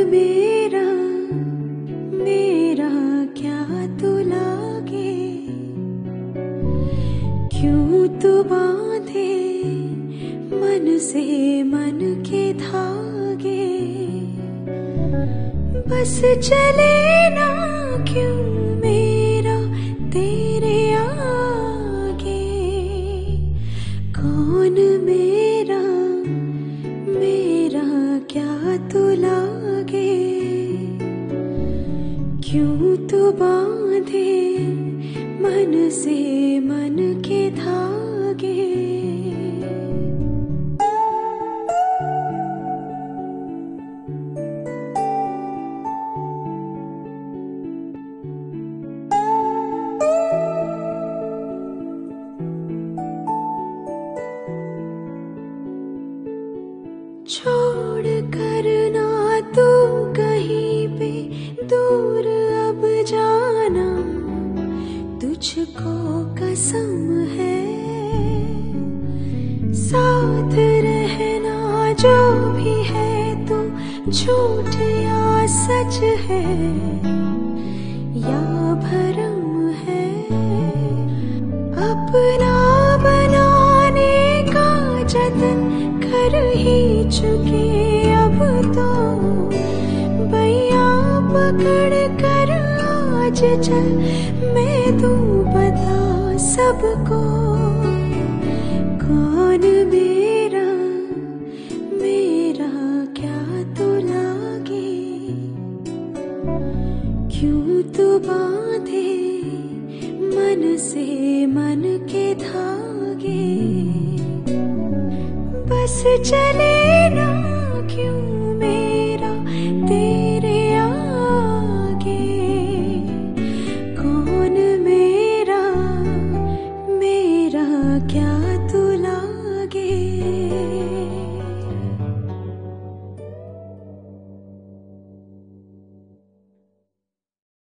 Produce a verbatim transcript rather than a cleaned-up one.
मेरा मेरा क्या तू लागे, क्यों तू बांधे मन से मन के धागे। बस चले ना क्यों मेरा तेरे आगे, कौन मेरा मेरा क्या तू लागे, क्यों तू बांधे मन से मन के धागे। छोड़ कर ना तू कहीं पे दूर अब जाना, तुझको कसम है। साथ रहना जो भी है तू झूठ या सच है या भरम है। अपना बनाने का जतन कर ही चुके अब तो, बैया पकड़ कर आज चल मैं तू बता सबको, कौन मेरा मेरा क्या तू लागे, क्यों तू बांधे मन से मन के धागे। बस चले